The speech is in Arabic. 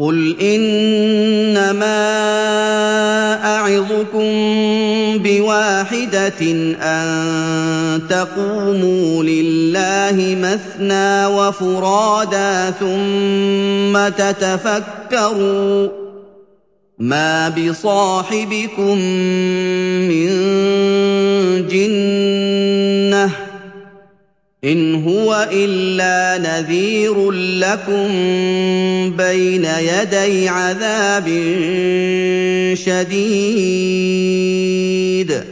قُلْ إِنَّمَا أَعِظُكُم بِوَاحِدَةٍ أَن تَقُومُوا لِلَّهِ مَثْنَىٰ وَفُرَادَىٰ ثُمَّ تَتَفَكَّرُوا ۚ مَا بِصَاحِبِكُم مِّن جِنَّةٍ ۚ إِنْ هُوَ إِلَّا نَذِيرٌ لَّكُم بَيْنَ يَدَيْ عَذَابٍ شَدِيدٍ